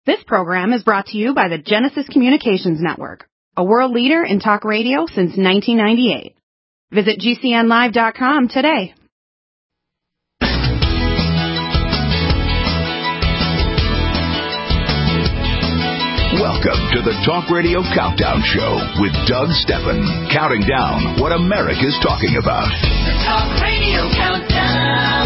This program is brought to you by the Genesis Communications Network, a world leader in talk radio since 1998. Visit GCNlive.com today. Welcome to the Talk Radio Countdown Show with Doug Steffen, counting down what America's talking about. The Talk Radio Countdown.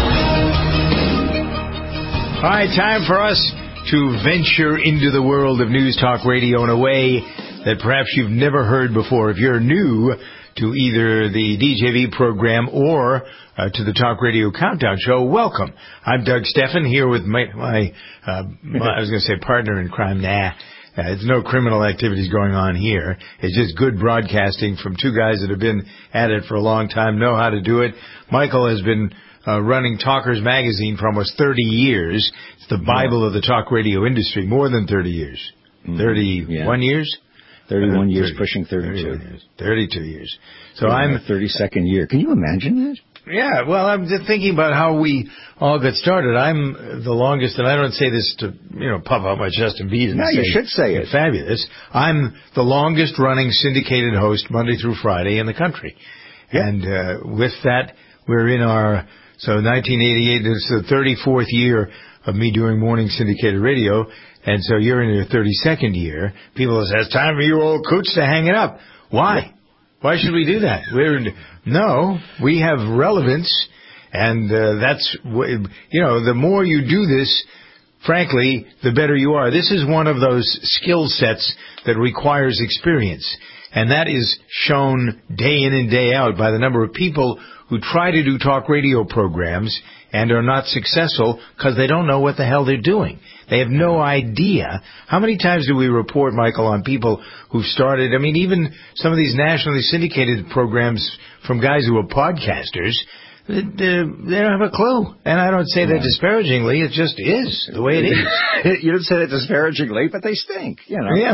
All right, time for us to venture into the world of News Talk Radio in a way that perhaps you've never heard before. If you're new to either the DJV program or to the Talk Radio Countdown Show, welcome. I'm Doug Steffen here with my I was going to say partner in crime. It's no criminal activities going on here. It's just good broadcasting from two guys that have been at it for a long time, know how to do it. Michael has been running Talkers Magazine for almost 30 years. It's the Bible of the talk radio industry, more than 30 years. 31 years? 31 years, pushing 32. 32 years. So I'm the 32nd year. Can you imagine that? Yeah, well, I'm just thinking about how we all got started. I'm the longest, and I don't say this to, puff out my chest and beat it. No, you should say it. Fabulous. I'm the longest running syndicated host Monday through Friday in the country. Yeah. And with that, we're in our, 1988, this is the 34th year of me doing morning syndicated radio, and so you're in your 32nd year. People say, it's time for you old coots to hang it up. Why? Why should we do that? No, we have relevance, and that's, the more you do this, frankly, the better you are. This is one of those skill sets that requires experience, and that is shown day in and day out by the number of people who try to do talk radio programs and are not successful because they don't know what the hell they're doing. They have no idea. How many times do we report, Michael, on people who've started, even some of these nationally syndicated programs from guys who are podcasters, they don't have a clue. And I don't say that disparagingly. It just is the way it is. You don't say that disparagingly, but they stink. Yeah.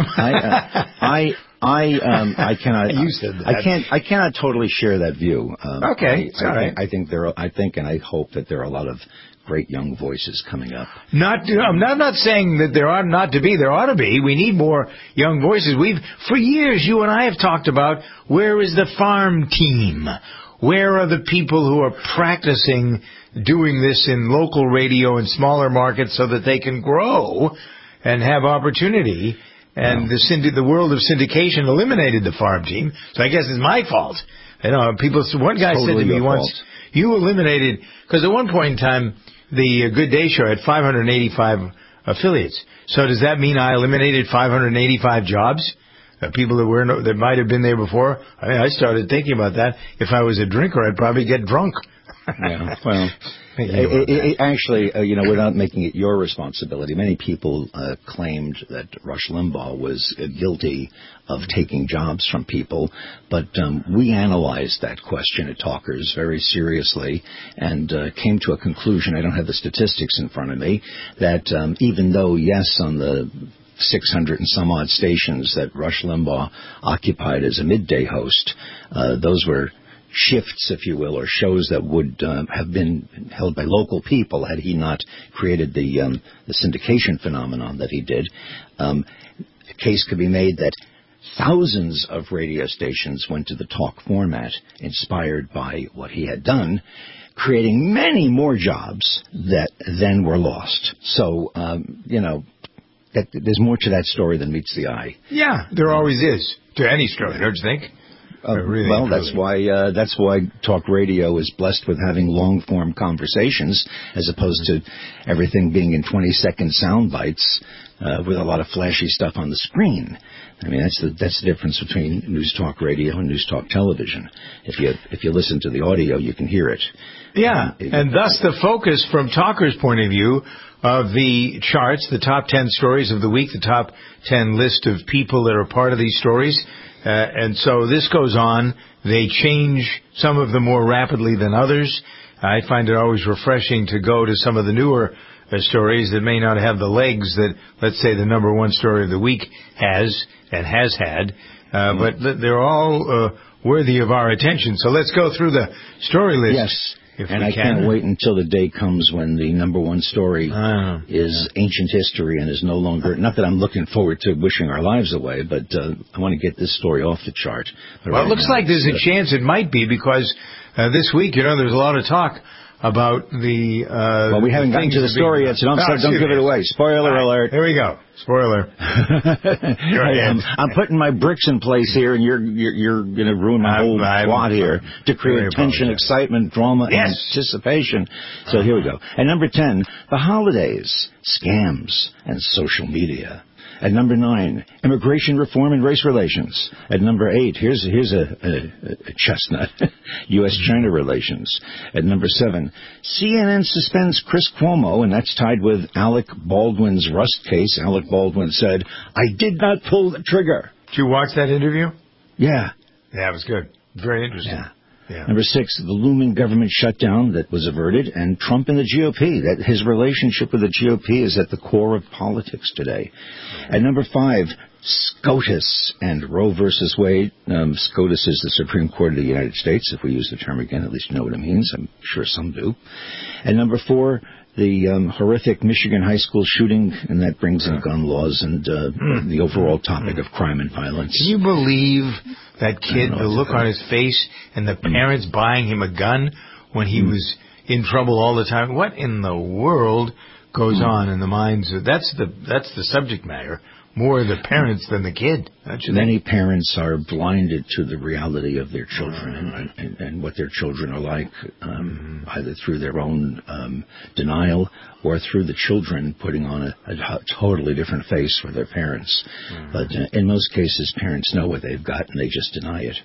I cannot. You said that. I cannot totally share that view. Okay, sorry. I think and I hope that there are a lot of great young voices coming up. I'm not saying that there ought not to be. There ought to be. We need more young voices. For years, you and I have talked about where is the farm team? Where are the people who are practicing doing this in local radio in smaller markets so that they can grow and have opportunity? And the world of syndication eliminated the farm team, so I guess it's my fault. One guy said to me once, you eliminated, because at one point in time, the Good Day Show had 585 affiliates. So does that mean I eliminated 585 jobs? People that might have been there before? I started thinking about that. If I was a drinker, I'd probably get drunk. Yeah, well, actually, without making it your responsibility, many people claimed that Rush Limbaugh was guilty of taking jobs from people, but we analyzed that question at Talkers very seriously and came to a conclusion. I don't have the statistics in front of me, that even though, yes, on the 600 and some odd stations that Rush Limbaugh occupied as a midday host, those were shifts, if you will, or shows that would have been held by local people had he not created the syndication phenomenon that he did. A case could be made that thousands of radio stations went to the talk format inspired by what he had done, creating many more jobs that then were lost. So, there's more to that story than meets the eye. Yeah, there always is to any story, don't you think? Really, that's why talk radio is blessed with having long-form conversations as opposed to everything being in 20-second sound bites with a lot of flashy stuff on the screen. That's the difference between news talk radio and news talk television. If you listen to the audio, you can hear it. Yeah, and thus the focus from Talker's point of view of the charts, the top 10 stories of the week, the top 10 list of people that are part of these stories. And so this goes on. They change, some of them more rapidly than others. I find it always refreshing to go to some of the newer stories that may not have the legs that, let's say, the number one story of the week has and has had. But they're all worthy of our attention. So let's go through the story list. Yes. I can't wait until the day comes when the number one story is ancient history and is no longer, not that I'm looking forward to wishing our lives away, but I want to get this story off the chart. But well, it looks like there's a chance it might be, because this week, there's a lot of talk about the... well, we haven't gotten to the story yet, so don't give it away. Spoiler alert. Here we go. Spoiler. I'm putting my bricks in place here, and you're going to ruin my whole plot here to create tension, excitement, drama, and anticipation. So here we go. At number 10, the holidays, scams, and social media. At number 9, immigration reform and race relations. At number 8, here's a chestnut, U.S.-China relations. At number 7, CNN suspends Chris Cuomo, and that's tied with Alec Baldwin's Rust case. Alec Baldwin said, "I did not pull the trigger." Did you watch that interview? Yeah. Yeah, it was good. Very interesting. Yeah. Number 6, the looming government shutdown that was averted, and Trump and the GOP. That his relationship with the GOP is at the core of politics today. At number 5, SCOTUS and Roe versus Wade. SCOTUS is the Supreme Court of the United States. If we use the term again, at least you know what it means. I'm sure some do. At number 4, the horrific Michigan high school shooting, and that brings in gun laws and the overall topic of crime and violence. Can you believe that kid, the look on his face, and the parents buying him a gun when he was in trouble all the time? What in the world goes on in the minds of... That's the subject matter. More the parents than the kid. Many parents are blinded to the reality of their children and what their children are like, either through their own denial or through the children putting on a totally different face for their parents. But in most cases, parents know what they've got and they just deny it.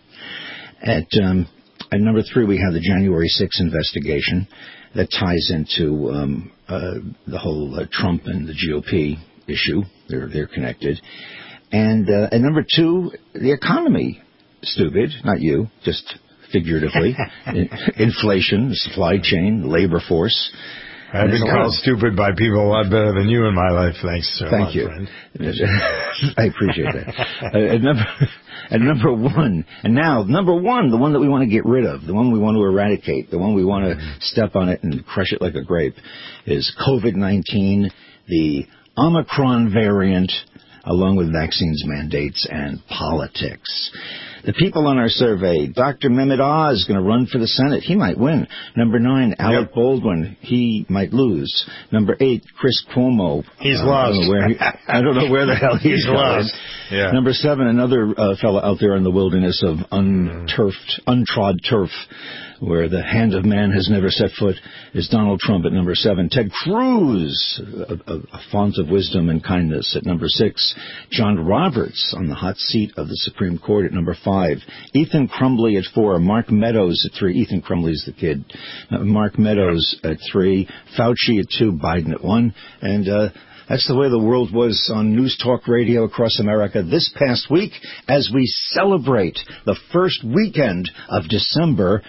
At number 3, we have the January 6th investigation that ties into the whole Trump and the GOP issue. They're connected. And at number 2, the economy. Stupid, not you, just figuratively. Inflation, the supply chain, the labor force. I've been called stupid by people a lot better than you in my life. Thanks so much, Thank you. Friend. I appreciate that. At number 1, and now number 1, the one that we want to get rid of, the one we want to eradicate, the one we want to step on it and crush it like a grape, is COVID-19, the Omicron variant, along with vaccines mandates and politics. The people on our survey, Dr. Mehmet Oz is going to run for the Senate. He might win. Number 9, Alec Baldwin. He might lose. Number 8, Chris Cuomo. He's lost. I don't know where the hell he's lost. Yeah. Number 7, another fellow out there in the wilderness of untrod turf, where the hand of man has never set foot, is Donald Trump at number 7. Ted Cruz, a font of wisdom and kindness, at number 6. John Roberts on the hot seat of the Supreme Court at number 5. Ethan Crumbley at 4. Mark Meadows at 3. Ethan Crumbley's the kid. Mark Meadows at 3. Fauci at 2. Biden at 1. And that's the way the world was on News Talk Radio across America this past week as we celebrate the first weekend of December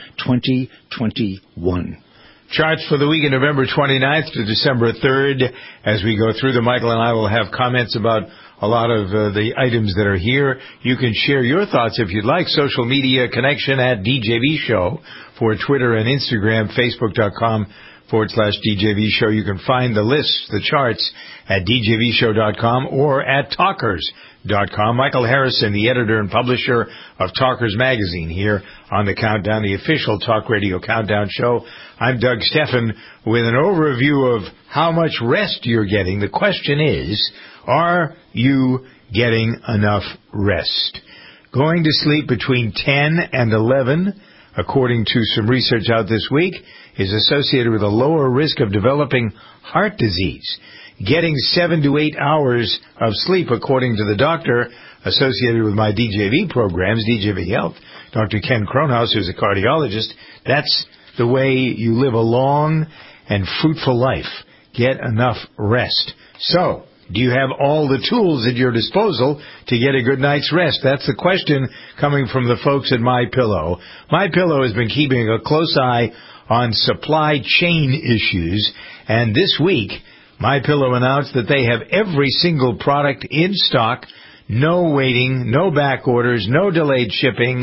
2021. Charts for the week of November 29th to December 3rd. As we go through them, Michael and I will have comments about a lot of the items that are here. You can share your thoughts if you'd like. Social media connection at DJV Show for Twitter and Instagram, Facebook.com/DJV Show. You can find the lists, the charts, at DJVShow.com or at Talkers.com. Michael Harrison, the editor and publisher of Talkers Magazine, here on the Countdown, the official Talk Radio Countdown show. I'm Doug Steffen with an overview of how much rest you're getting. The question is, are you getting enough rest? Going to sleep between 10 and 11, according to some research out this week, is associated with a lower risk of developing heart disease. Getting 7 to 8 hours of sleep, according to the doctor associated with my DJV programs, DJV Health, Dr. Ken Kronhaus, who's a cardiologist, that's the way you live a long and fruitful life. Get enough rest. So, do you have all the tools at your disposal to get a good night's rest? That's the question coming from the folks at MyPillow. MyPillow has been keeping a close eye on supply chain issues, and this week, MyPillow announced that they have every single product in stock, no waiting, no back orders, no delayed shipping,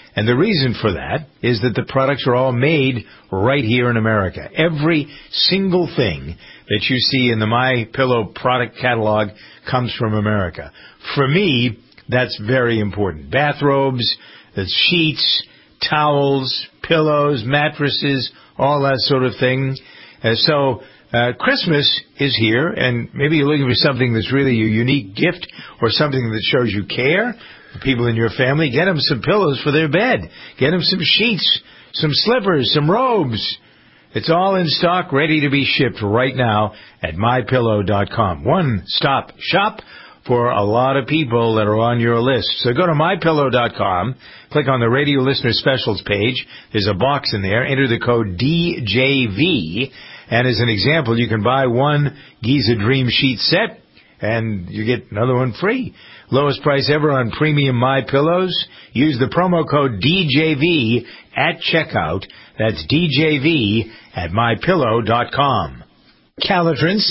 And the reason for that is that the products are all made right here in America. Every single thing that you see in the MyPillow product catalog comes from America. For me, that's very important. Bathrobes, sheets, towels, pillows, mattresses, all that sort of thing. So Christmas is here, and maybe you're looking for something that's really a unique gift or something that shows you care for people in your family. Get them some pillows for their bed. Get them some sheets, some slippers, some robes. It's all in stock, ready to be shipped right now at MyPillow.com. One-stop shop for a lot of people that are on your list. So go to MyPillow.com, click on the Radio Listener Specials page. There's a box in there. Enter the code DJV. And as an example, you can buy one Giza Dream Sheet set, and you get another one free. Lowest price ever on premium MyPillows. Use the promo code DJV at checkout. That's DJV at MyPillow.com. Calotren,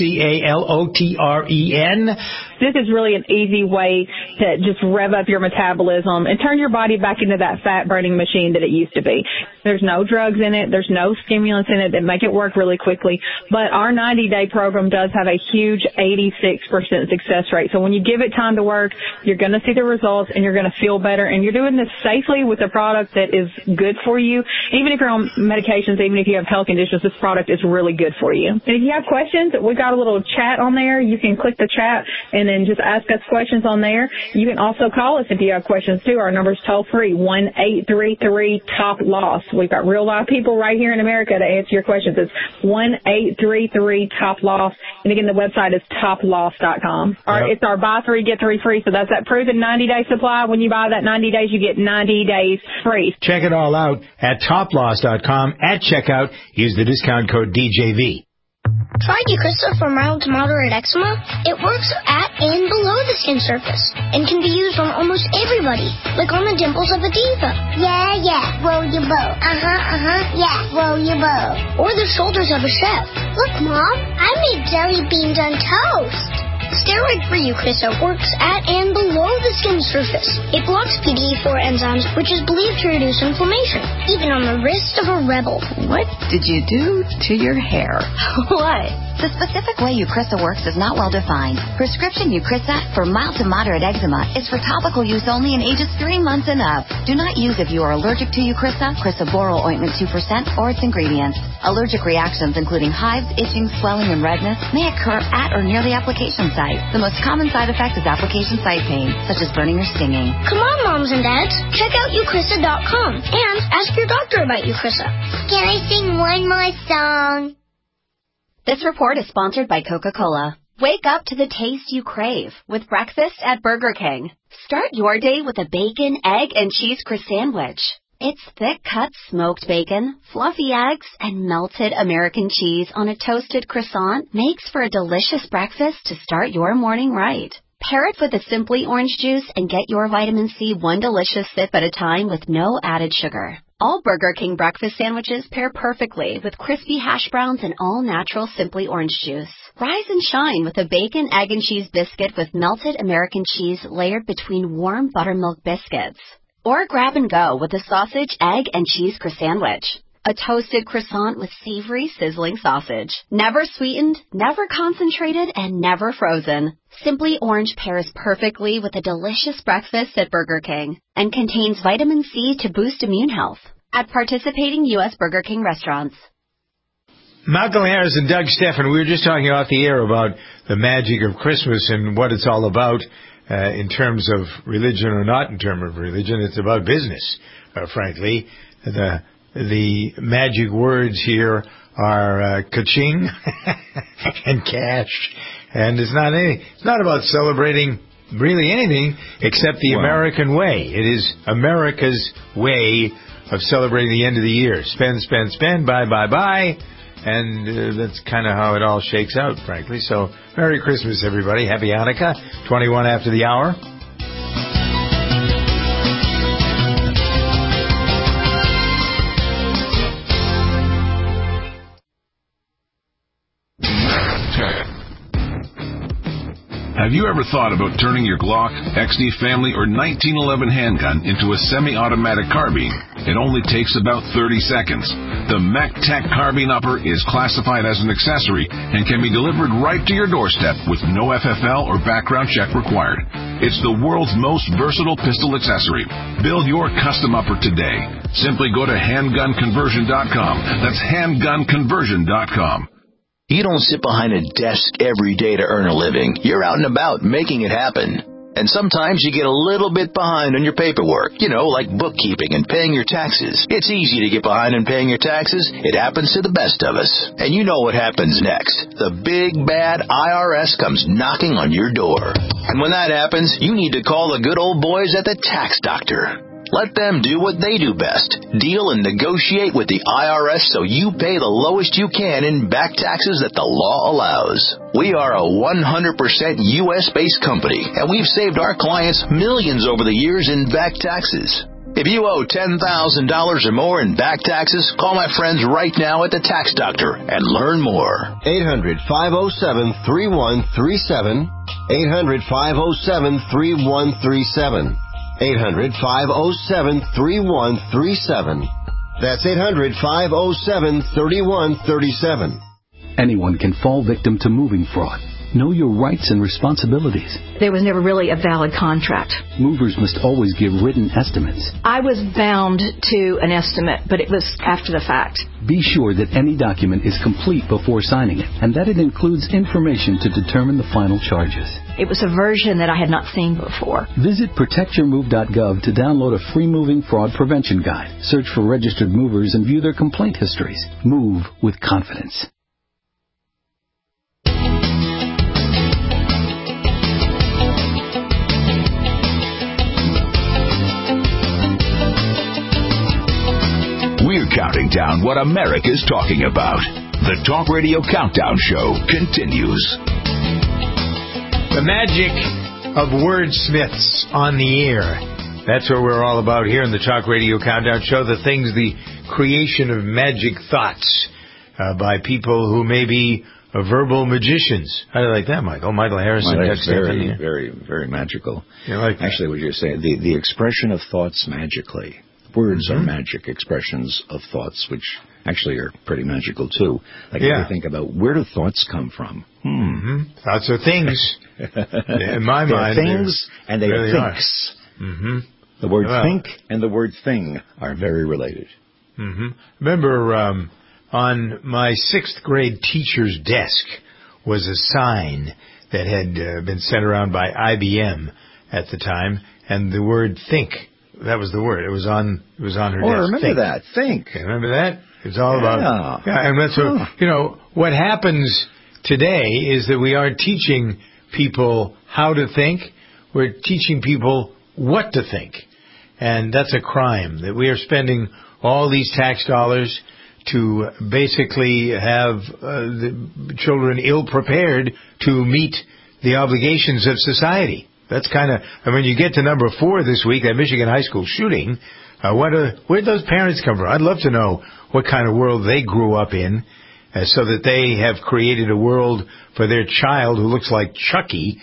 Calotren. This is really an easy way to just rev up your metabolism and turn your body back into that fat-burning machine that it used to be. There's no drugs in it. There's no stimulants in it that make it work really quickly. But our 90-day program does have a huge 86% success rate. So when you give it time to work, you're going to see the results and you're going to feel better. And you're doing this safely with a product that is good for you. Even if you're on medications, even if you have health conditions, this product is really good for you. And if you have questions, we got a little chat on there. You can click the chat and then just ask us questions on there. You can also call us if you have questions too. Our number's toll free, 1-833-TOP-LOSS. We've got real live people right here in America to answer your questions. It's 1-833-TOP-LOSS. And again, the website is toploss.com. It's our buy 3, get 3 free. So that's that proven 90-day supply. When you buy that 90 days, you get 90 days free. Check it all out at toploss.com. At checkout, use the discount code DJV. Try Eucrisa for mild to moderate eczema. It works at and below the skin surface and can be used on almost everybody, like on the dimples of a diva. Yeah, roll your boat. Yeah, roll your boat. Or the shoulders of a chef. Look, Mom, I made jelly beans on toast. Steroid-free Eucrisa works at and below the skin surface. It blocks PDE4 enzymes, which is believed to reduce inflammation, even on the wrist of a rebel. What did you do to your hair? What? The specific way Eucrisa works is not well defined. Prescription Eucrisa for mild to moderate eczema is for topical use only in ages 3 months and up. Do not use if you are allergic to Eucrisa, crisaborole ointment 2%, or its ingredients. Allergic reactions including hives, itching, swelling, and redness may occur at or near the application site. The most common side effect is application site pain, such as burning or stinging. Come on, moms and dads. Check out Eucrisa.com and ask your doctor about Eucrisa. Can I sing one more song? This report is sponsored by Coca-Cola. Wake up to the taste you crave with breakfast at Burger King. Start your day with a bacon, egg, and cheese croissant. It's thick-cut smoked bacon, fluffy eggs, and melted American cheese on a toasted croissant makes for a delicious breakfast to start your morning right. Pair it with a Simply Orange juice and get your vitamin C one delicious sip at a time with no added sugar. All Burger King breakfast sandwiches pair perfectly with crispy hash browns and all-natural Simply Orange juice. Rise and shine with a bacon, egg, and cheese biscuit with melted American cheese layered between warm buttermilk biscuits. Or grab and go with a sausage, egg, and cheese croissant. A toasted croissant with savory, sizzling sausage. Never sweetened, never concentrated, and never frozen. Simply Orange pairs perfectly with a delicious breakfast at Burger King and contains vitamin C to boost immune health at participating U.S. Burger King restaurants. Malcolm Harris and Doug Steffen, we were just talking off the air about the magic of Christmas and what it's all about in terms of religion or not in terms of religion. It's about business, frankly. The magic words here are ka-ching and cash. And it's not about celebrating really anything except the American way. It is America's way of celebrating the end of the year. Spend, spend, spend, buy, buy, buy. And that's kind of how it all shakes out, frankly. So, Merry Christmas, everybody. Happy Hanukkah. 21 after the hour. Have you ever thought about turning your Glock, XD Family, or 1911 handgun into a semi-automatic carbine? It only takes about 30 seconds. The MacTac Carbine Upper is classified as an accessory and can be delivered right to your doorstep with no FFL or background check required. It's the world's most versatile pistol accessory. Build your custom upper today. Simply go to handgunconversion.com. That's handgunconversion.com. You don't sit behind a desk every day to earn a living. You're out and about making it happen. And sometimes you get a little bit behind on your paperwork, like bookkeeping and paying your taxes. It's easy to get behind on paying your taxes. It happens to the best of us. And you know what happens next. The big, bad IRS comes knocking on your door. And when that happens, you need to call the good old boys at the Tax Doctor. Let them do what they do best. Deal and negotiate with the IRS so you pay the lowest you can in back taxes that the law allows. We are a 100% U.S.-based company, and we've saved our clients millions over the years in back taxes. If you owe $10,000 or more in back taxes, call my friends right now at the Tax Doctor and learn more. 800-507-3137. 800-507-3137. 800-507-3137. That's 800-507-3137. Anyone can fall victim to moving fraud. Know your rights and responsibilities. There was never really a valid contract. Movers must always give written estimates. I was bound to an estimate, but it was after the fact. Be sure that any document is complete before signing it, and that it includes information to determine the final charges. It was a version that I had not seen before. Visit protectyourmove.gov to download a free moving fraud prevention guide. Search for registered movers and view their complaint histories. Move with confidence. We're counting down what America's talking about. The Talk Radio Countdown Show continues. The magic of wordsmiths on the air. That's what we're all about here in the Talk Radio Countdown Show. The creation of magic thoughts by people who may be verbal magicians. How do you like that, Michael? Michael Harrison. Well, that's very, very, very magical. Actually, what you're saying, the expression of thoughts magically. Words are magic expressions of thoughts, which actually are pretty magical, too. Like, if you think about, where do thoughts come from? Thoughts are things. In my mind, things, and they are thinks. The word think and the word thing are very related. Remember, on my 6th grade teacher's desk was a sign that had been sent around by IBM at the time, and the word think. That was the word. It was on her desk. I remember that. Think. Okay, remember that? It's all about... Yeah, and that's what... what happens today is that we aren't teaching people how to think. We're teaching people what to think. And that's a crime, that we are spending all these tax dollars to basically have the children ill-prepared to meet the obligations of society. That's kind of, when you get to number 4 this week, that Michigan high school shooting, where'd those parents come from? I'd love to know what kind of world they grew up in, so that they have created a world for their child who looks like Chucky,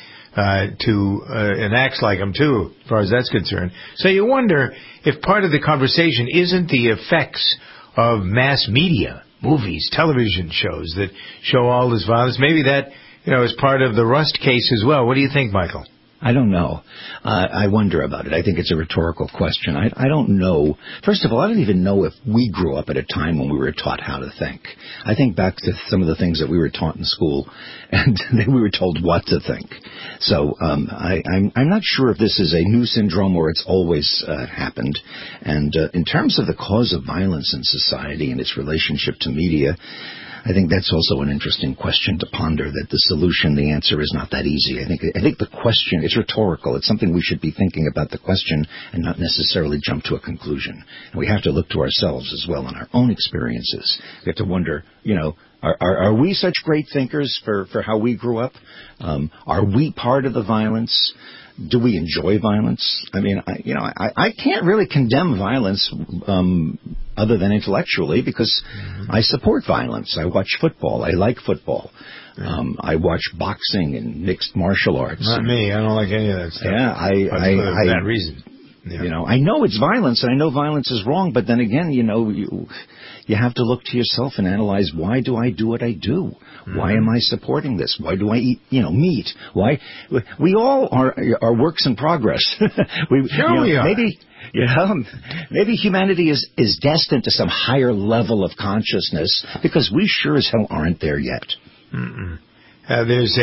and acts like him too, as far as that's concerned. So you wonder if part of the conversation isn't the effects of mass media, movies, television shows that show all this violence. Maybe that, is part of the Rust case as well. What do you think, Michael? I don't know. I wonder about it. I think it's a rhetorical question. I don't know. First of all, I don't even know if we grew up at a time when we were taught how to think. I think back to some of the things that we were taught in school, and then we were told what to think. So I'm not sure if this is a new syndrome or it's always happened. And in terms of the cause of violence in society and its relationship to media, I think that's also an interesting question to ponder, that the solution, the answer is not that easy. I think the question, it's rhetorical. It's something we should be thinking about the question and not necessarily jump to a conclusion. And we have to look to ourselves as well in our own experiences. We have to wonder, are we such great thinkers for how we grew up? Are we part of the violence? Do we enjoy violence? I mean, I can't really condemn violence other than intellectually because I support violence. I watch football. I like football. I watch boxing and mixed martial arts. Not me. I don't like any of that stuff. Yeah, for that reason. Yeah. You know, I know it's violence, and I know violence is wrong, but then again, you know, you have to look to yourself and analyze, why do I do what I do? Why am I supporting this? Why do I eat, meat? Why? We all are works in progress. We are. Maybe humanity is destined to some higher level of consciousness because we sure as hell aren't there yet. There's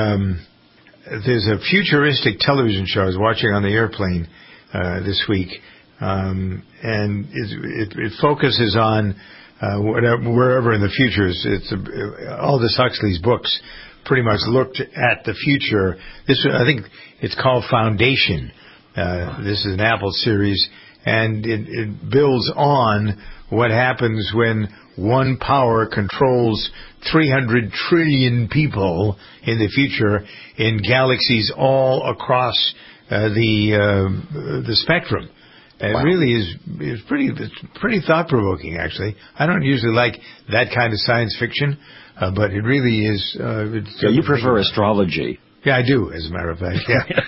a futuristic television show I was watching on the airplane this week, and it focuses on wherever in the future. It's Aldous Huxley's books pretty much looked at the future. I think it's called Foundation. This is an Apple series, and it builds on what happens when one power controls 300 trillion people in the future in galaxies all across the spectrum. It really is pretty thought-provoking, actually. I don't usually like that kind of science fiction, but it really is. So you prefer astrology? Yeah, I do, as a matter of fact,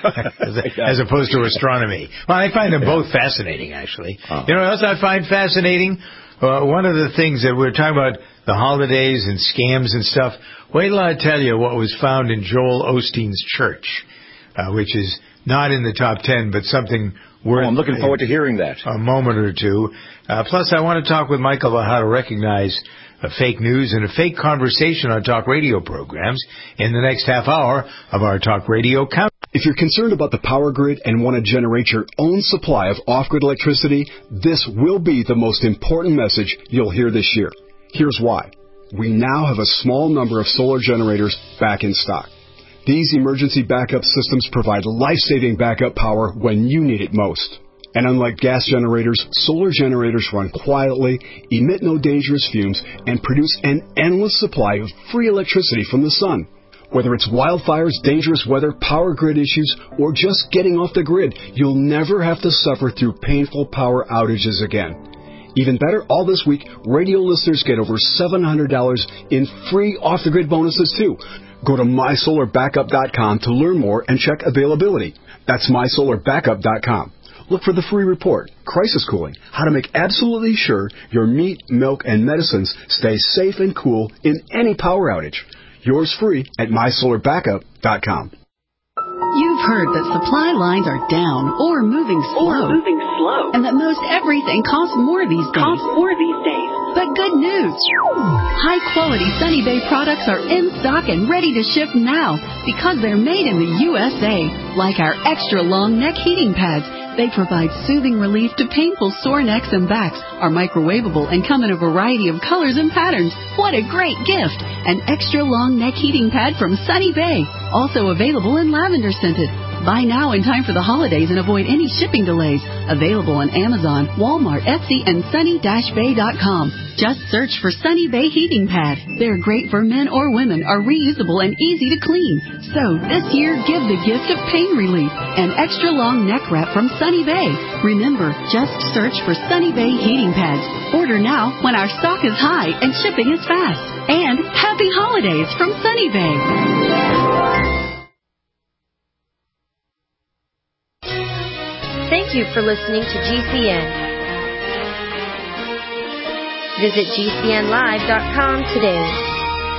as opposed to astronomy. Well, I find them both fascinating, actually. You know what else I find fascinating? One of the things that we're talking about, the holidays and scams and stuff, wait till I tell you what was found in Joel Osteen's church, which is not in the top 10, but something worth... I'm looking forward to hearing that. A moment or two. Plus, I want to talk with Michael about how to recognize fake news and a fake conversation on talk radio programs in the next half hour of our Talk Radio Countdown. If you're concerned about the power grid and want to generate your own supply of off-grid electricity, this will be the most important message you'll hear this year. Here's why. We now have a small number of solar generators back in stock. These emergency backup systems provide life-saving backup power when you need it most. And unlike gas generators, solar generators run quietly, emit no dangerous fumes, and produce an endless supply of free electricity from the sun. Whether it's wildfires, dangerous weather, power grid issues, or just getting off the grid, you'll never have to suffer through painful power outages again. Even better, all this week, radio listeners get over $700 in free off-the-grid bonuses, too. Go to mysolarbackup.com to learn more and check availability. That's mysolarbackup.com. Look for the free report, Crisis Cooling, how to make absolutely sure your meat, milk, and medicines stay safe and cool in any power outage. Yours free at mysolarbackup.com. You've heard that supply lines are down or moving slow. And that most everything costs more these days. But good news. High-quality Sunny Bay products are in stock and ready to ship now because they're made in the USA. Like our extra long neck heating pads. They provide soothing relief to painful sore necks and backs, are microwavable, and come in a variety of colors and patterns. What a great gift! An extra long neck heating pad from Sunny Bay. Also available in lavender scented. Buy now in time for the holidays and avoid any shipping delays. Available on Amazon, Walmart, Etsy, and sunny-bay.com. Just search for Sunny Bay Heating Pad. They're great for men or women, are reusable and easy to clean. So this year, give the gift of pain relief. An extra long neck wrap from Sunny Bay. Remember, just search for Sunny Bay Heating Pads. Order now when our stock is high and shipping is fast. And happy holidays from Sunny Bay. Thank you for listening to GCN. Visit GCNlive.com today.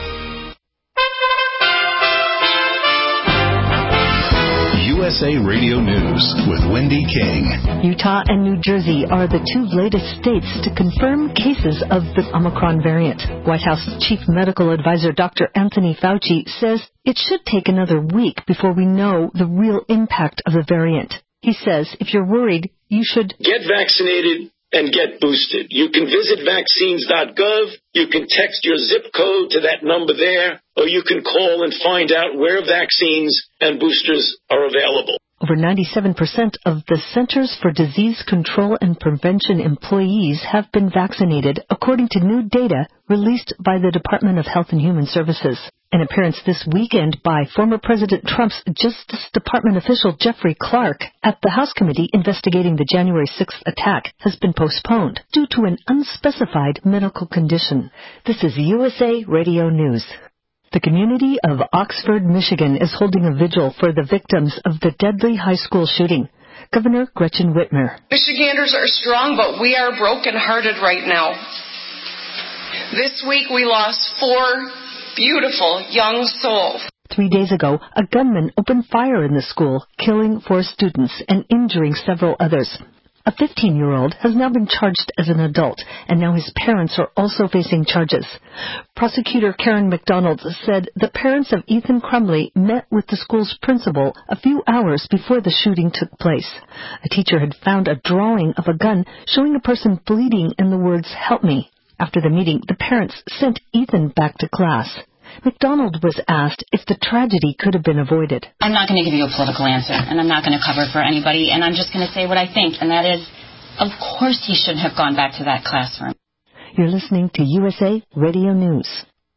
USA Radio News with Wendy King. Utah and New Jersey are the two latest states to confirm cases of the Omicron variant. White House Chief Medical Advisor Dr. Anthony Fauci says it should take another week before we know the real impact of the variant. He says if you're worried, you should get vaccinated and get boosted. You can visit vaccines.gov, you can text your zip code to that number there, or you can call and find out where vaccines and boosters are available. Over 97% of the Centers for Disease Control and Prevention employees have been vaccinated, according to new data released by the Department of Health and Human Services. An appearance this weekend by former President Trump's Justice Department official Jeffrey Clark at the House committee investigating the January 6th attack has been postponed due to an unspecified medical condition. This is USA Radio News. The community of Oxford, Michigan is holding a vigil for the victims of the deadly high school shooting. Governor Gretchen Whitmer. Michiganders are strong, but we are brokenhearted right now. This week we lost 4 beautiful young souls. 3 days ago, a gunman opened fire in the school, killing 4 students and injuring several others. A 15-year-old has now been charged as an adult, and now his parents are also facing charges. Prosecutor Karen McDonald said the parents of Ethan Crumley met with the school's principal a few hours before the shooting took place. A teacher had found a drawing of a gun showing a person bleeding and the words, "Help me." After the meeting, the parents sent Ethan back to class. McDonald was asked if the tragedy could have been avoided. I'm not going to give you a political answer, and I'm not going to cover for anybody, and I'm just going to say what I think, and that is, of course he shouldn't have gone back to that classroom. You're listening to USA Radio News.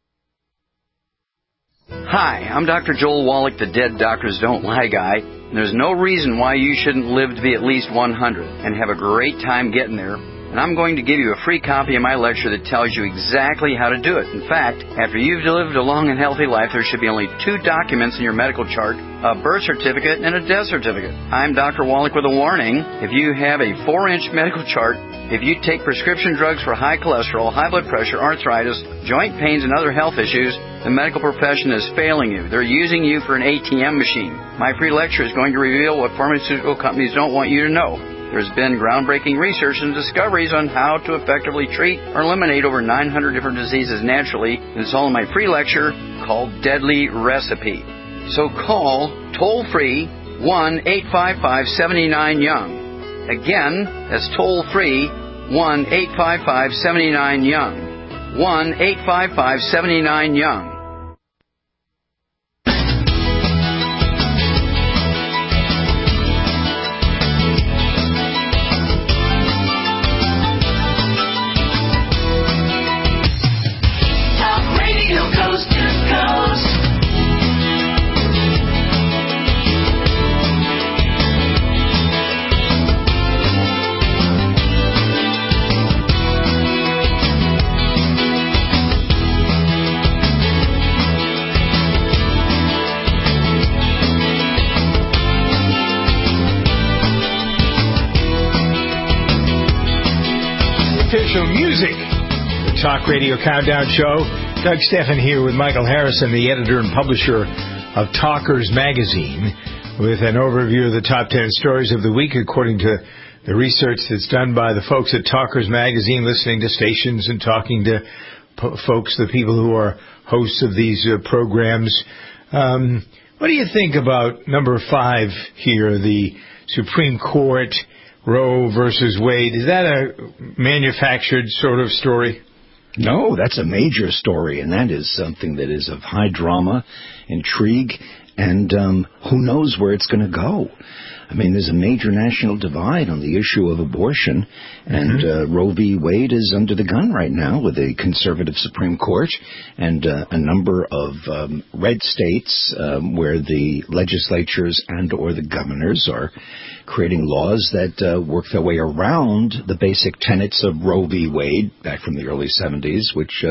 Hi, I'm Dr. Joel Wallach, the Dead Doctors Don't Lie guy. And there's no reason why you shouldn't live to be at least 100 and have a great time getting there. And I'm going to give you a free copy of my lecture that tells you exactly how to do it. In fact, after you've lived a long and healthy life, there should be only 2 documents in your medical chart, a birth certificate and a death certificate. I'm Dr. Wallach with a warning. If you have a 4-inch medical chart, if you take prescription drugs for high cholesterol, high blood pressure, arthritis, joint pains, and other health issues, the medical profession is failing you. They're using you for an ATM machine. My free lecture is going to reveal what pharmaceutical companies don't want you to know. There's been groundbreaking research and discoveries on how to effectively treat or eliminate over 900 different diseases naturally. And it's all in my free lecture called Deadly Recipe. So call toll-free 1-855-79-YOUNG. Again, that's toll-free 1-855-79-YOUNG. 1-855-79-YOUNG. Official music, the Talk Radio Countdown Show. Doug Steffen here with Michael Harrison, the editor and publisher of Talkers Magazine, with an overview of the top 10 stories of the week according to the research that's done by the folks at Talkers Magazine, listening to stations and talking to folks, the people who are hosts of these programs. What do you think about number 5 here, the Supreme Court, Roe versus Wade? Is that a manufactured sort of story? No, that's a major story, and that is something that is of high drama, intrigue, and who knows where it's going to go. I mean, there's a major national divide on the issue of abortion, and Roe v. Wade is under the gun right now with a conservative Supreme Court and a number of red states where the legislatures and or the governors are creating laws that work their way around the basic tenets of Roe v. Wade back from the early 70s, which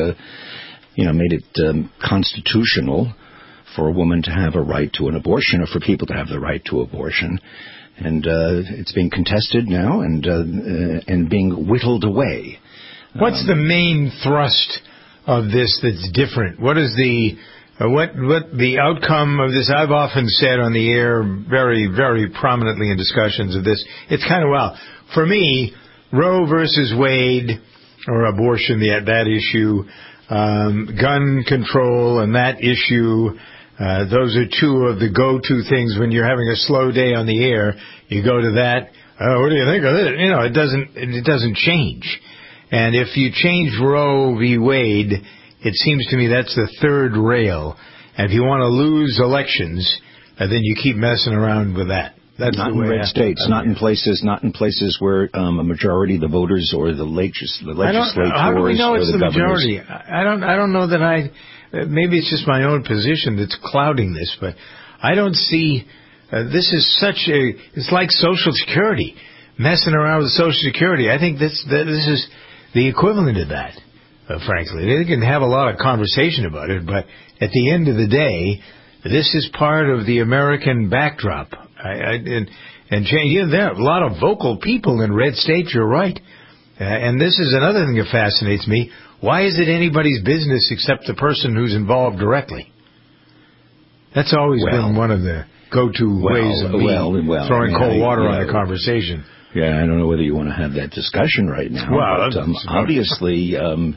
made it constitutional for a woman to have a right to an abortion, or for people to have the right to abortion. And it's being contested now and being whittled away. What's the main thrust of this that's different? What is the what the outcome of this? I've often said on the air very, very prominently in discussions of this, it's kind of, well, for me, Roe versus Wade, or abortion, that issue, gun control and that issue, those are 2 of the go-to things when you're having a slow day on the air. You go to that. What do you think of it? It doesn't change. And if you change Roe v. Wade, it seems to me that's the third rail. And if you want to lose elections, then you keep messing around with that. That's not in red states, not in places where a majority of the voters or the legislators how do we know or it's the majority? I don't know that maybe it's just my own position that's clouding this, but I don't see, this is it's like Social Security, messing around with Social Security. I think this is the equivalent of that, frankly. They can have a lot of conversation about it, but at the end of the day, this is part of the American backdrop. And Jane, there are a lot of vocal people in red states, you're right. And this is another thing that fascinates me. Why is it anybody's business except the person who's involved directly? That's always been one of the go-to ways of throwing cold water on a conversation. Yeah, I don't know whether you want to have that discussion right now. Well, but, obviously,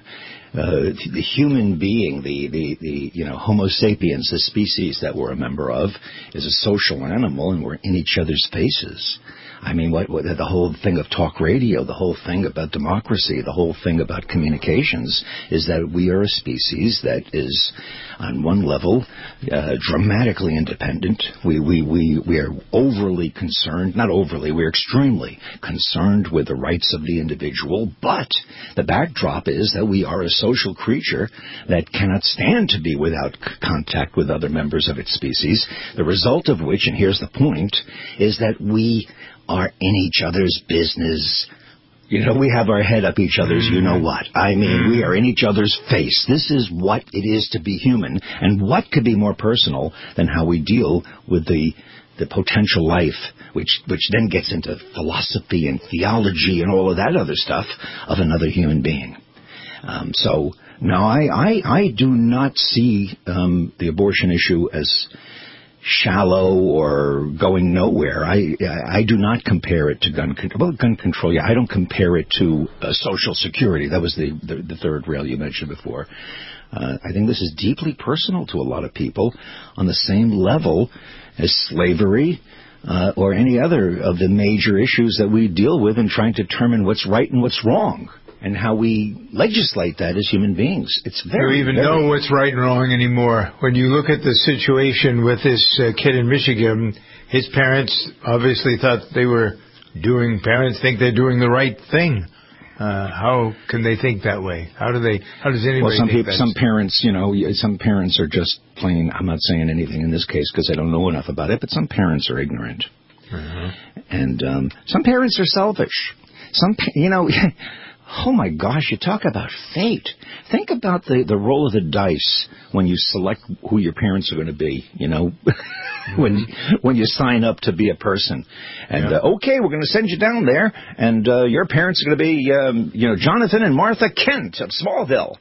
the human being, the Homo sapiens, the species that we're a member of, is a social animal, and we're in each other's faces. I mean, what the whole thing of talk radio, the whole thing about democracy, the whole thing about communications is that we are a species that is, on one level, dramatically independent. We are overly concerned, not overly, we're extremely concerned with the rights of the individual, but the backdrop is that we are a social creature that cannot stand to be without contact with other members of its species, the result of which, and here's the point, is that we are in each other's business. You know, we have our head up each other's you-know-what. I mean, we are in each other's face. This is what it is to be human. And what could be more personal than how we deal with the potential life, which then gets into philosophy and theology and all of that other stuff of another human being. So, no, I do not see the abortion issue as shallow or going nowhere. I do not compare it to gun control. Well, gun control, I don't compare it to Social Security. That was the third rail you mentioned before. I think this is deeply personal to a lot of people on the same level as slavery or any other of the major issues that we deal with in trying to determine what's right and what's wrong, and how we legislate that as human beings. It's very, you don't even know what's right and wrong anymore. When you look at the situation with this kid in Michigan, his parents obviously thought parents think they're doing the right thing. How can they think that way? How does anybody think that? Some parents are just plain, I'm not saying anything in this case because I don't know enough about it, but some parents are ignorant. And some parents are selfish. Oh, my gosh, you talk about fate. Think about the roll of the dice when you select who your parents are going to be, when you sign up to be a person. And, okay, we're going to send you down there, and your parents are going to be, Jonathan and Martha Kent of Smallville,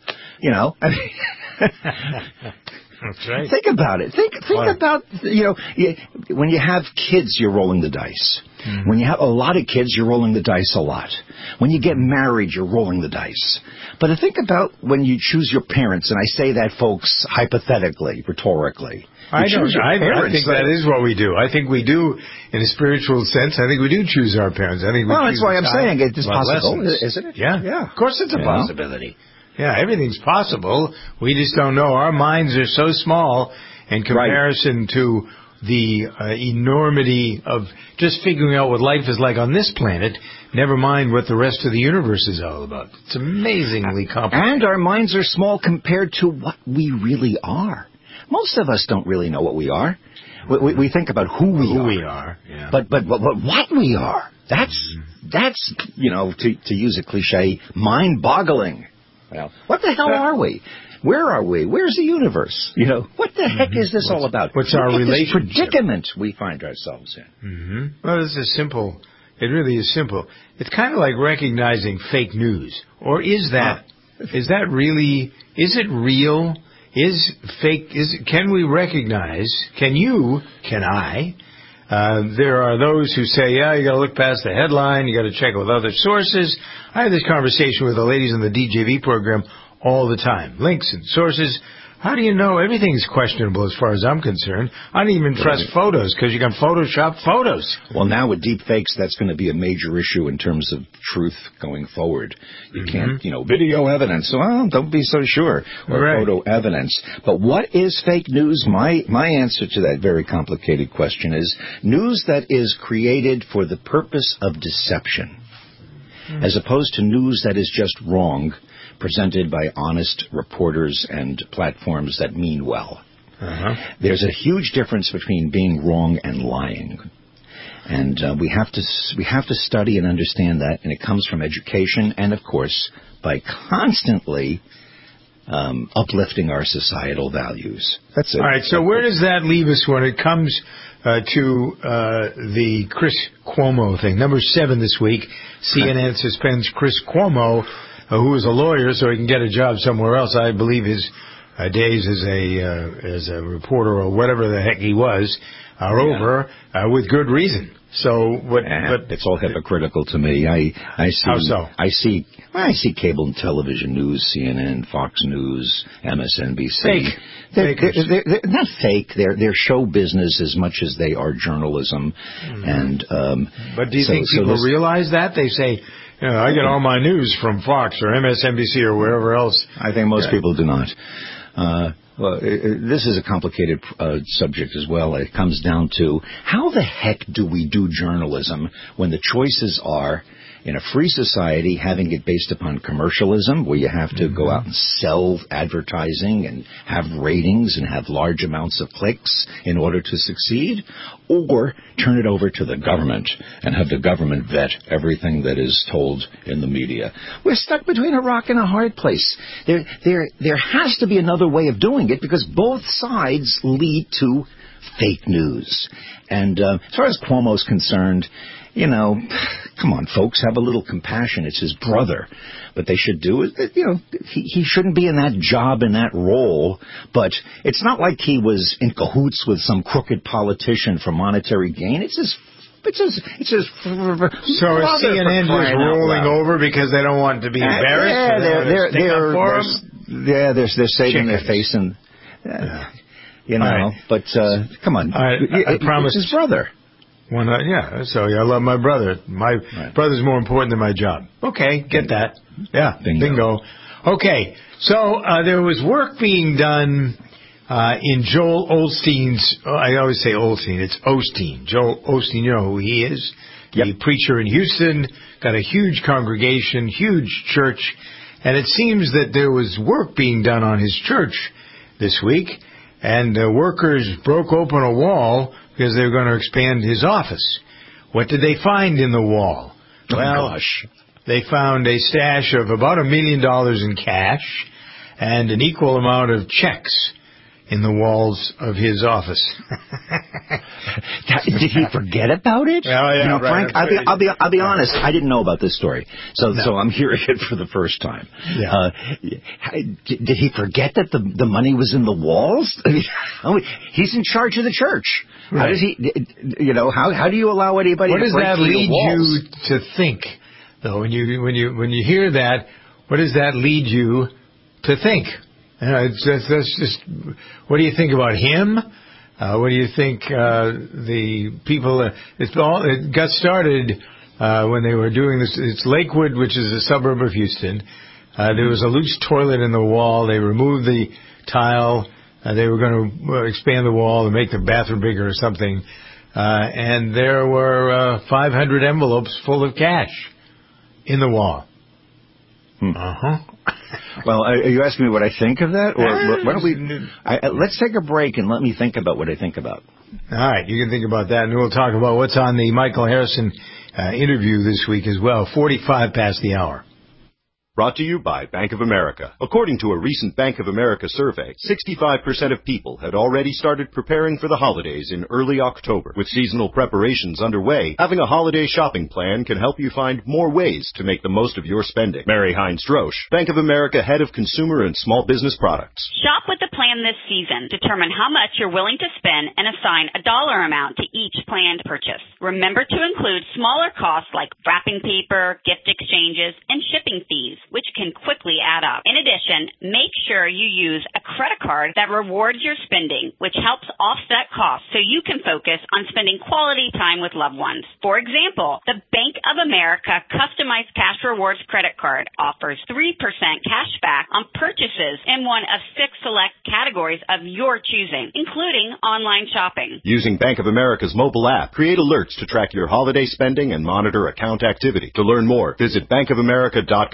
That's right. Think about it. Think about, when you have kids, you're rolling the dice. Mm-hmm. When you have a lot of kids, you're rolling the dice a lot. When you get married, you're rolling the dice. But think about when you choose your parents, and I say that, folks, hypothetically, rhetorically. I think that is what we do. I think we do, in a spiritual sense. I think we do choose our parents. I think that's why I'm saying it's possible, isn't it? Yeah. Of course it's a possibility. Yeah, everything's possible. We just don't know. Our minds are so small in comparison to the enormity of just figuring out what life is like on this planet, never mind what the rest of the universe is all about. It's amazingly complicated. And our minds are small compared to what we really are. Most of us don't really know what we are. We think about who we are. Yeah. But what we are, that's to use a cliche, mind-boggling. What the hell are we? Where are we? Where's the universe? What the heck is this all about? What's our relationship? This predicament we find ourselves in. Mm-hmm. Well, this is simple. It really is simple. It's kind of like recognizing fake news. Or is it real? Can we recognize, can I? There are those who say, you got to look past the headline, you got to check with other sources. I have this conversation with the ladies on the DJV program all the time. Links and sources. How do you know? Everything's questionable as far as I'm concerned. I don't even trust photos because you can Photoshop photos. Well, now with deep fakes, that's going to be a major issue in terms of truth going forward. You can't, video evidence. Well, don't be so sure. Or photo evidence. But what is fake news? My answer to that very complicated question is news that is created for the purpose of deception, as opposed to news that is just wrong presented by honest reporters and platforms that mean well. There's a huge difference between being wrong and lying. And we have to study and understand that, and it comes from education and, of course, by constantly uplifting our societal values. That's it. All right, so where does that leave us when it comes to the Chris Cuomo thing? Number 7 this week, CNN suspends Chris Cuomo, who is a lawyer, so he can get a job somewhere else. I believe his days as a reporter or whatever the heck he was are over with good reason. So what? But it's all hypocritical to me. I see. How so? I see cable and television news, CNN, Fox News, MSNBC. Fake. They're not fake. They're show business as much as they are journalism. And but do you think people realize that? They say, I get all my news from Fox or MSNBC or wherever else. I think most people do not. Well, this is a complicated subject as well. It comes down to how the heck do we do journalism when the choices are, in a free society, having it based upon commercialism, where you have to go out and sell advertising and have ratings and have large amounts of clicks in order to succeed, or turn it over to the government and have the government vet everything that is told in the media. We're stuck between a rock and a hard place. There has to be another way of doing it, because both sides lead to fake news. And as far as Cuomo's concerned, come on, folks, have a little compassion. It's his brother. But they should do it. He shouldn't be in that job, in that role. But it's not like he was in cahoots with some crooked politician for monetary gain. It's his. So is CNN just rolling over because they don't want to be embarrassed? They're saving their face and But come on, I promise it's his brother. So I love my brother. My brother's more important than my job. Okay, get that. Yeah, bingo. Okay, so there was work being done in Joel Osteen's, I always say Osteen, it's Osteen. Joel Osteen, you know who he is? The preacher in Houston, got a huge congregation, huge church, and it seems that there was work being done on his church this week, and workers broke open a wall because they were going to expand his office. What did they find in the wall? They found a stash of about $1 million in cash and an equal amount of checks in the walls of his office. Did he forget about it? Frank, I'll be honest. I didn't know about this story, so I'm hearing it for the first time. Did he forget that the money was in the walls? He's in charge of the church. How does he? How do you allow anybody? What to does break that through lead the walls? you to think, though? When you hear that, what does that lead you to think? That's just. What do you think about him? What do you think the people? It got started when they were doing this. It's Lakewood, which is a suburb of Houston. There was a loose toilet in the wall. They removed the tile. They were going to expand the wall and make the bathroom bigger or something. And there were 500 envelopes full of cash in the wall. Well, are you asking me what I think of that? Or why don't we... let's take a break and let me think about what I think about. All right, you can think about that, and we'll talk about what's on the Michael Harrison interview this week as well. 45 past the hour. Brought to you by Bank of America. According to a recent Bank of America survey, 65% of people had already started preparing for the holidays in early October. With seasonal preparations underway, having a holiday shopping plan can help you find more ways to make the most of your spending. Mary Hines Drosch, Bank of America Head of Consumer and Small Business Products. Shop with the plan this season. Determine how much you're willing to spend and assign a dollar amount to each planned purchase. Remember to include smaller costs like wrapping paper, gift exchanges, and shipping fees, which can quickly add up. In addition, make sure you use a credit card that rewards your spending, which helps offset costs so you can focus on spending quality time with loved ones. For example, the Bank of America Customized Cash Rewards credit card offers 3% cash back on purchases in one of 6 select categories of your choosing, including online shopping. Using Bank of America's mobile app, create alerts to track your holiday spending and monitor account activity. To learn more, visit bankofamerica.com/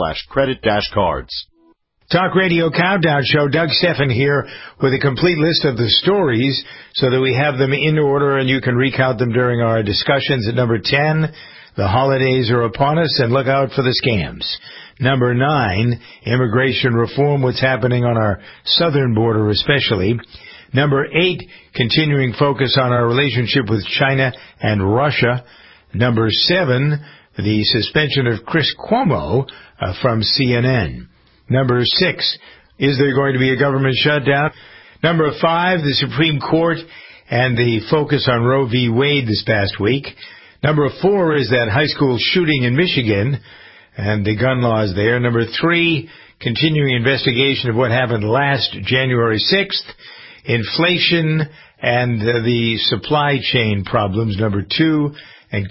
talkradio.com/credit-cards. Talk Radio Countdown Show. Doug Stephan here with a complete list of the stories so that we have them in order and you can recount them during our discussions. At number 10, the holidays are upon us and look out for the scams. Number 9, immigration reform, what's happening on our southern border especially. Number 8, continuing focus on our relationship with China and Russia. Number 7, the suspension of Chris Cuomo from CNN. Number 6, is there going to be a government shutdown? Number 5, the Supreme Court and the focus on Roe v. Wade this past week. Number 4 is that high school shooting in Michigan and the gun laws there. Number 3, continuing investigation of what happened last January 6th. Inflation and the supply chain problems. Number 2, and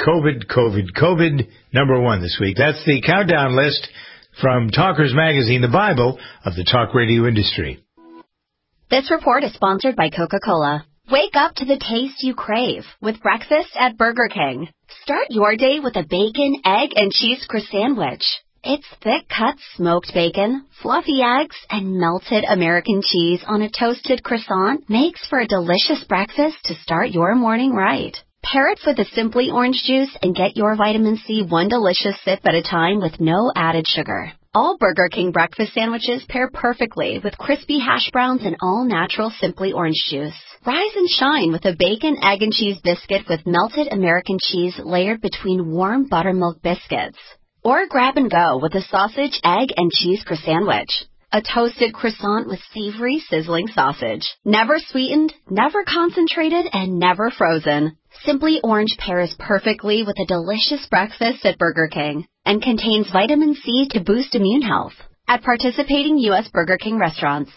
COVID. Number 1 this week. That's the countdown list from Talkers Magazine, the Bible of the talk radio industry. This report is sponsored by Coca-Cola. Wake up to the taste you crave with breakfast at Burger King. Start your day with a bacon, egg, and cheese croissant. It's thick-cut smoked bacon, fluffy eggs, and melted American cheese on a toasted croissant makes for a delicious breakfast to start your morning right. Pair it with a Simply orange juice and get your vitamin C one delicious sip at a time with no added sugar. All Burger King breakfast sandwiches pair perfectly with crispy hash browns and all-natural Simply orange juice. Rise and shine with a bacon, egg, and cheese biscuit with melted American cheese layered between warm buttermilk biscuits. Or grab and go with a sausage, egg, and cheese croissant. A toasted croissant with savory, sizzling sausage. Never sweetened, never concentrated, and never frozen. Simply Orange pairs perfectly with a delicious breakfast at Burger King and contains vitamin C to boost immune health at participating U.S. Burger King restaurants.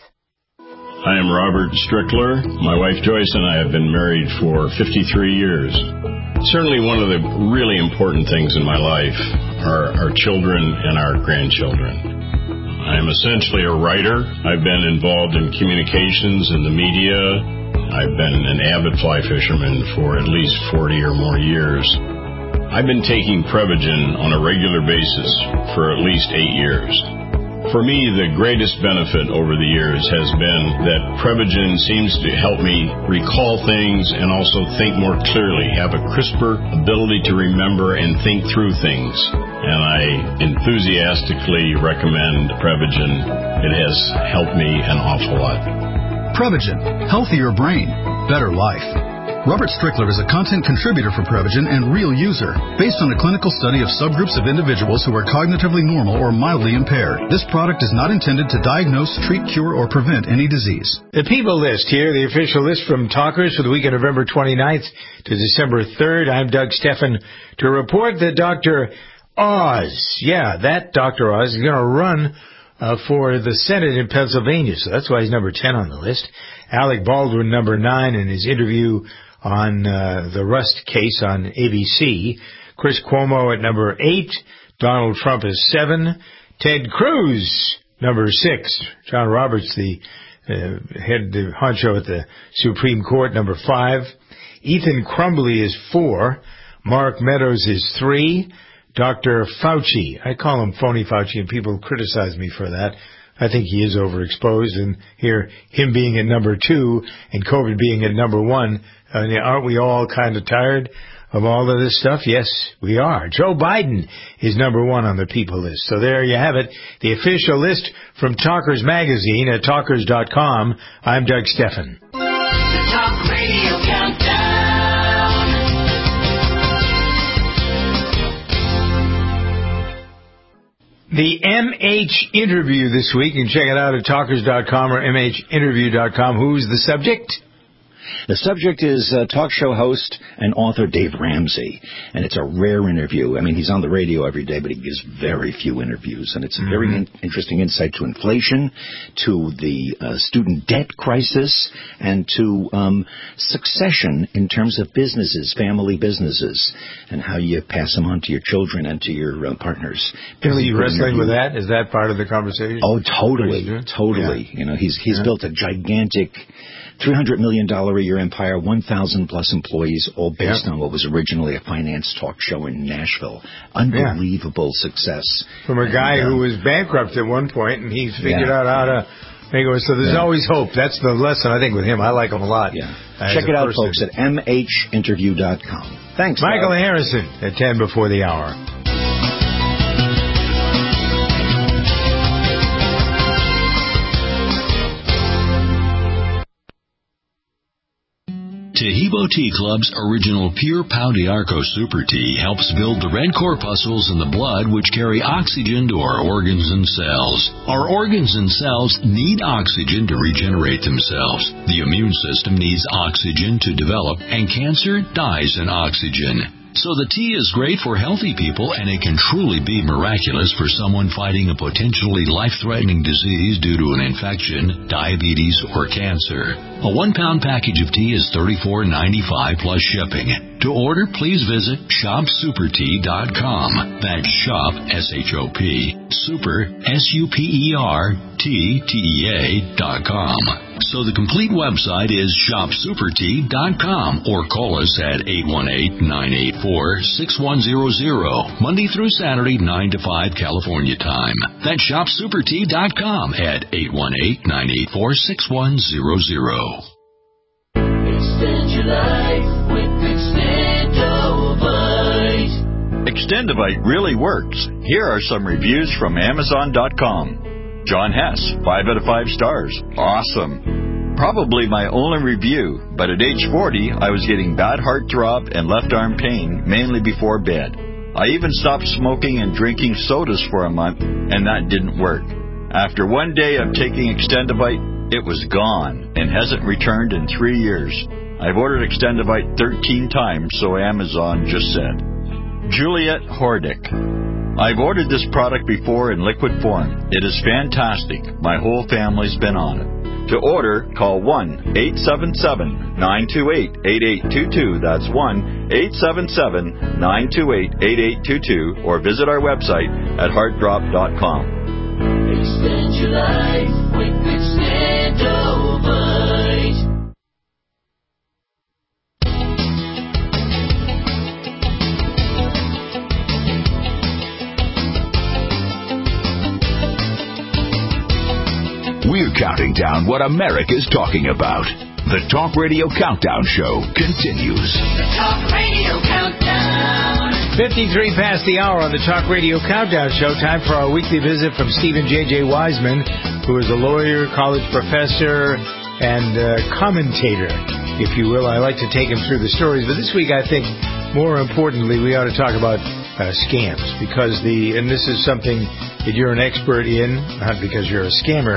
I am Robert Strickler. My wife Joyce and I have been married for 53 years. Certainly one of the really important things in my life are our children and our grandchildren. I am essentially a writer. I've been involved in communications and the media. I've been an avid fly fisherman for at least 40 or more years. I've been taking Prevagen on a regular basis for at least 8 years. For me, the greatest benefit over the years has been that Prevagen seems to help me recall things and also think more clearly, have a crisper ability to remember and think through things. And I enthusiastically recommend Prevagen. It has helped me an awful lot. Prevagen, healthier brain, better life. Robert Strickler is a content contributor for Prevagen and real user, based on a clinical study of subgroups of individuals who are cognitively normal or mildly impaired. This product is not intended to diagnose, treat, cure, or prevent any disease. The People List here, the official list from Talkers for the week of November 29th to December 3rd. I'm Doug Stephan to report that Dr. Oz, that Dr. Oz is going to run for the Senate in Pennsylvania, so that's why he's number 10 on the list. Alec Baldwin, number 9, in his interview on the Rust case on ABC. Chris Cuomo at number 8. Donald Trump is 7. Ted Cruz, number 6. John Roberts, the honcho at the Supreme Court, number 5. Ethan Crumbley is 4. Mark Meadows is 3. Dr. Fauci, I call him Phony Fauci, and people criticize me for that. I think he is overexposed, and here, him being at number 2 and COVID being at number 1, aren't we all kind of tired of all of this stuff? Yes, we are. Joe Biden is number 1 on the People List. So there you have it, the official list from Talkers Magazine at talkers.com. I'm Doug Stephan. Talk Radio Countdown. The MH interview this week, you can check it out at talkers.com or mhinterview.com. Who's the subject? The subject is talk show host and author Dave Ramsey, and it's a rare interview. I mean, he's on the radio every day, but he gives very few interviews, and it's a very interesting insight to inflation, to the student debt crisis, and to succession in terms of businesses, family businesses, and how you pass them on to your children and to your partners. Are you wrestling with that? Is that part of the conversation? Oh, totally. Yeah. You know, he's built a gigantic $300 million a year empire, 1,000 plus employees, all based on what was originally a finance talk show in Nashville. Unbelievable success. From a guy who was bankrupt at one point, and he's figured out how to make it. So there's always hope. That's the lesson, I think, with him. I like him a lot. Yeah. Check it out, folks, at mhinterview.com. Thanks, Michael Harrison at 10 before the hour. Tahibo Tea Club's original Pure Pau d'Arco Super Tea helps build the red corpuscles in the blood which carry oxygen to our organs and cells. Our organs and cells need oxygen to regenerate themselves. The immune system needs oxygen to develop, and cancer dies in oxygen. So the tea is great for healthy people, and it can truly be miraculous for someone fighting a potentially life-threatening disease due to an infection, diabetes, or cancer. A 1-pound package of tea is $34.95 plus shipping. To order, please visit shopsupertea.com. That's shop, S-H-O-P, super, S-U-P-E-R-T-T-E-A.com. So the complete website is shopsupertea.com, or call us at 818-984-6100, Monday through Saturday, 9 to 5 California time. That's shopsupertea.com at 818-984-6100. Extend your life with Extendovite. Extendovite really works. Here are some reviews from Amazon.com. John Hess, 5 out of 5 stars. Awesome. Probably my only review, but at age 40, I was getting bad heart throb and left arm pain, mainly before bed. I even stopped smoking and drinking sodas for a month, and that didn't work. After one day of taking Extendovite, it was gone and hasn't returned in 3 years. I've ordered Extendovite 13 times, so Amazon just said. Juliet Hordick. I've ordered this product before in liquid form. It is fantastic. My whole family's been on it. To order, call 1-877-928-8822. That's 1-877-928-8822. Or visit our website at heartdrop.com. Extend your life with Extendovite. We're counting down what America's talking about. The Talk Radio Countdown Show continues. The Talk Radio Countdown. 53 past the hour on the Talk Radio Countdown Show. Time for our weekly visit from Stephen J.J. Wiseman, who is a lawyer, college professor, and commentator, if you will. I like to take him through the stories, but this week I think more importantly we ought to talk about scams, because and this is something that you're an expert in, not because you're a scammer,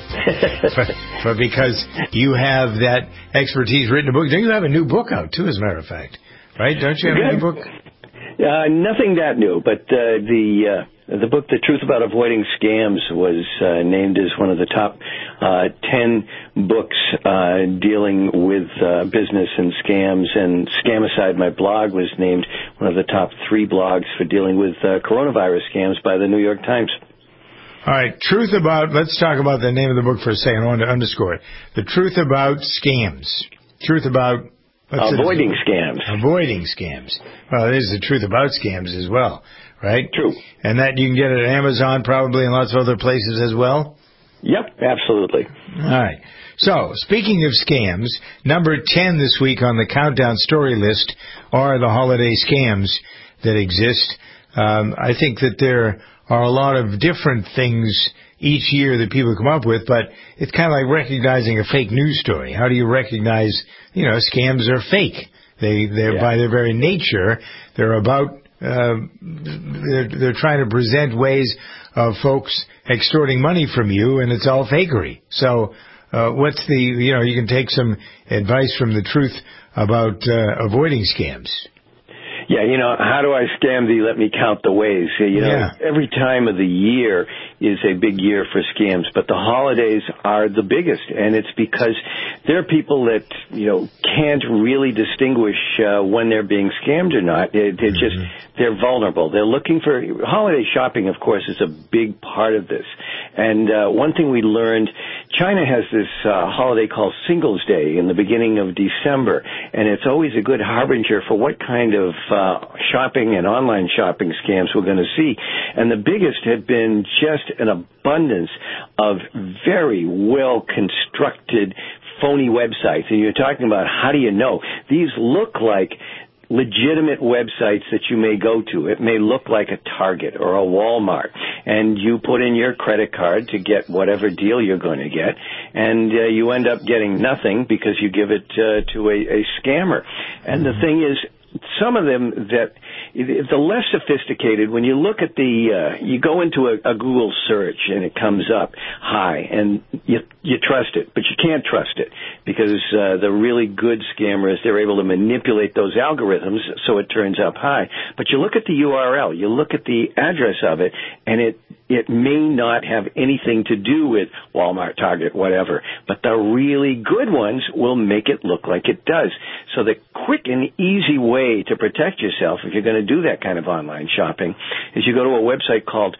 but because you have that expertise. Written a book. Don't you have a new book out too, as a matter of fact? Right? Don't you have a new book? Nothing that new, but the book, The Truth About Avoiding Scams, was named as one of the top 10 books dealing with business and scams. And Scamicide, my blog, was named one of the top 3 blogs for dealing with coronavirus scams by the New York Times. All right, let's talk about the name of the book for a second. I want to underscore it. The Truth About Scams. Truth about... Avoiding scams. Avoiding scams. Well, it is the truth about scams as well, right? True. And that you can get it at Amazon probably and lots of other places as well? Yep, absolutely. All right. So, speaking of scams, number 10 this week on the countdown story list are the holiday scams that exist. I think that there are a lot of different things each year that people come up with, but it's kind of like recognizing a fake news story. How do you recognize, scams are fake? They're by their very nature, they're about, they're trying to present ways of folks extorting money from you, and it's all fakery. So, what's you can take some advice from the truth about, avoiding scams. Yeah, how do I scam thee? Let me count the ways. Every time of the year, is a big year for scams, but the holidays are the biggest, and it's because there are people that, can't really distinguish when they're being scammed or not. They're vulnerable. They're looking for holiday shopping, of course, is a big part of this. And one thing we learned, China has this holiday called Singles Day in the beginning of December, and it's always a good harbinger for what kind of shopping and online shopping scams we're going to see. And the biggest have been just an abundance of very well-constructed phony websites. And you're talking about, how do you know? These look like legitimate websites that you may go to. It may look like a Target or a Walmart, and you put in your credit card to get whatever deal you're going to get, and you end up getting nothing because you give it to a scammer. And the thing is, some of them that the less sophisticated, when you look at you go into a Google search and it comes up high, and you trust it, but you can't trust it because the really good scammers, they're able to manipulate those algorithms so it turns up high. But you look at the URL, you look at the address of it, and it may not have anything to do with Walmart, Target, whatever, but the really good ones will make it look like it does. So the quick and easy way to protect yourself if you're going to do that kind of online shopping is you go to a website called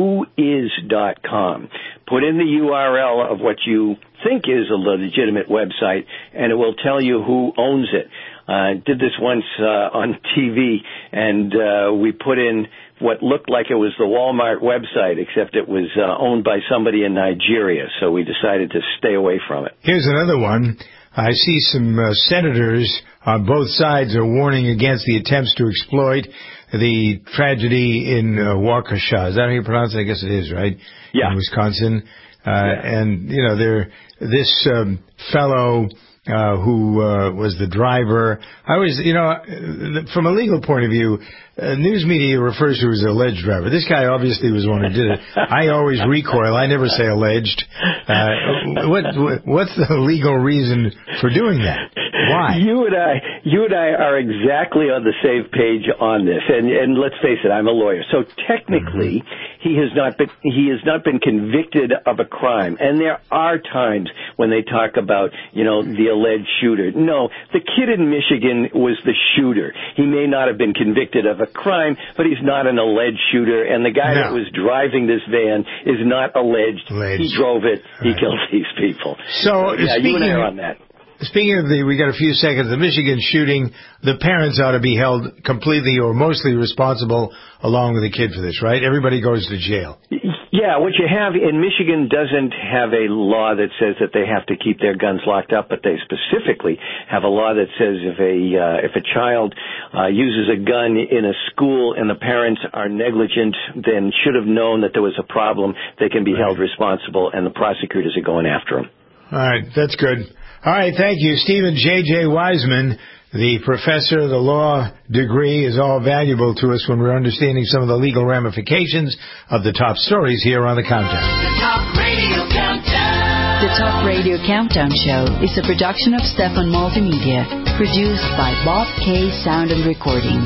whois.com. Put in the URL of what you think is a legitimate website, and it will tell you who owns it. Did this once on TV, and we put in what looked like it was the Walmart website, except it was owned by somebody in Nigeria, so we decided to stay away from it. Here's another one. I see some senators on both sides are warning against the attempts to exploit the tragedy in Waukesha. Is that how you pronounce it? I guess it is, right? Yeah. In Wisconsin. And, this fellow who was the driver. I was, from a legal point of view, news media refers to as alleged driver. This guy obviously was the one who did it. I always recoil. I never say alleged. What's the legal reason for doing that? Why? You and I are exactly on the same page on this. And let's face it, I'm a lawyer. So technically, he has not been convicted of a crime. And there are times when they talk about, the alleged shooter. No, the kid in Michigan was the shooter. He may not have been convicted of a crime, but he's not an alleged shooter. And the guy that was driving this van is not alleged. He drove it. He killed these people. So you and I are on that. Speaking of we got a few seconds, the Michigan shooting, the parents ought to be held completely or mostly responsible along with the kid for this, right? Everybody goes to jail. Yeah, what you have in Michigan doesn't have a law that says that they have to keep their guns locked up, but they specifically have a law that says if a child uses a gun in a school and the parents are negligent, then should have known that there was a problem, they can be held responsible, and the prosecutors are going after them. All right, that's good. All right, thank you. Stephen J.J. Wiseman, the professor, the law degree is all valuable to us when we're understanding some of the legal ramifications of the top stories here on The Countdown. The Talk Radio Countdown. The Talk Radio Countdown Show is a production of Stefan Multimedia, produced by Bob K. Sound and Recording.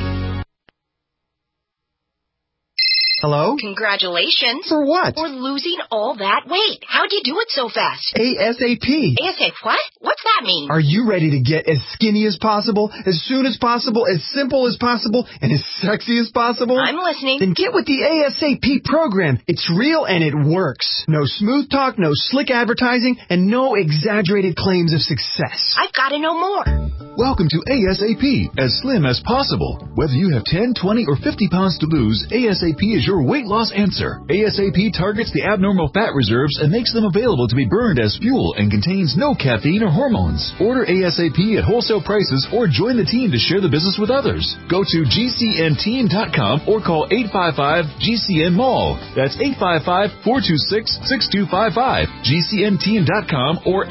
Hello? Congratulations. For what? For losing all that weight. How'd you do it so fast? ASAP. ASAP what? What's that mean? Are you ready to get as skinny as possible, as soon as possible, as simple as possible, and as sexy as possible? I'm listening. Then get with the ASAP program. It's real and it works. No smooth talk, no slick advertising, and no exaggerated claims of success. I've got to know more. Welcome to ASAP, as slim as possible. Whether you have 10, 20, or 50 pounds to lose, ASAP is your weight loss answer. ASAP targets the abnormal fat reserves and makes them available to be burned as fuel and contains no caffeine or hormones. Order ASAP at wholesale prices or join the team to share the business with others. Go to GCNteam.com or call 855-GCN-MALL. That's 855-426-6255. GCNteam.com or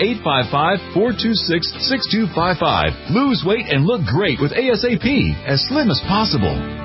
855-426-6255. Lose weight and look great with ASAP, as slim as possible.